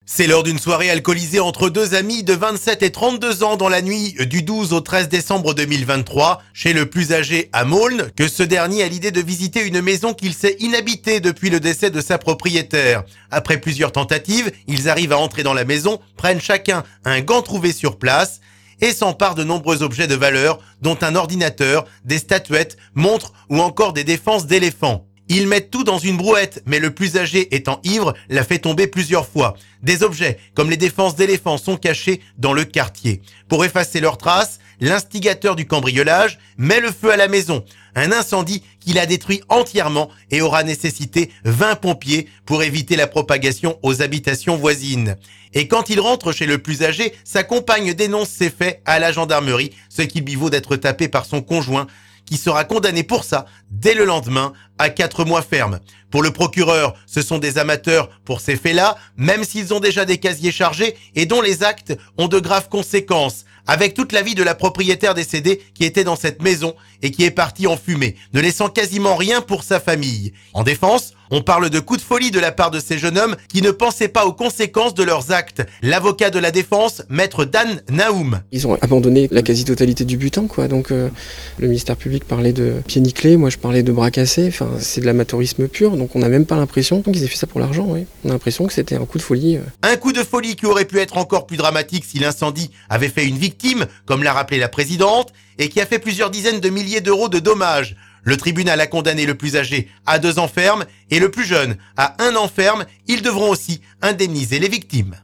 C'est lors d'une soirée alcoolisée entre deux amis de 27 et 32 ans dans la nuit du 12 au 13 décembre 2023, chez le plus âgé à Maulne, que ce dernier a l'idée de visiter une maison qu'il sait inhabitée depuis le décès de sa propriétaire. Après plusieurs tentatives, ils arrivent à entrer dans la maison, prennent chacun un gant trouvé sur place et s'emparent de nombreux objets de valeur, dont un ordinateur, des statuettes, montres ou encore des défenses d'éléphants. Ils mettent tout dans une brouette, mais le plus âgé étant ivre, l'a fait tomber plusieurs fois. Des objets, comme les défenses d'éléphants, sont cachés dans le quartier. Pour effacer leurs traces, l'instigateur du cambriolage met le feu à la maison. Un incendie qui la détruit entièrement et aura nécessité 20 pompiers pour éviter la propagation aux habitations voisines. Et quand il rentre chez le plus âgé, sa compagne dénonce ces faits à la gendarmerie, ce qui lui vaut d'être tapé par son conjoint, qui sera condamné pour ça dès le lendemain à 4 mois ferme. Pour le procureur, ce sont des amateurs pour ces faits-là, même s'ils ont déjà des casiers chargés et dont les actes ont de graves conséquences, avec toute la vie de la propriétaire décédée qui était dans cette maison et qui est partie en fumée, ne laissant quasiment rien pour sa famille. En défense, on parle de coup de folie de la part de ces jeunes hommes qui ne pensaient pas aux conséquences de leurs actes. L'avocat de la défense, maître Dan Naoum. Ils ont abandonné la quasi-totalité du butin, quoi. Donc le ministère public parlait de pieds nickelés, moi je parlais de bras cassés. Enfin, c'est de l'amateurisme pur, donc on n'a même pas l'impression qu'ils aient fait ça pour l'argent. Oui. On a l'impression que c'était un coup de folie. Un coup de folie qui aurait pu être encore plus dramatique si l'incendie avait fait une victime, comme l'a rappelé la présidente, et qui a fait plusieurs dizaines de milliers d'euros de dommages. Le tribunal a condamné le plus âgé à 2 ans ferme et le plus jeune à 1 an ferme. Ils devront aussi indemniser les victimes.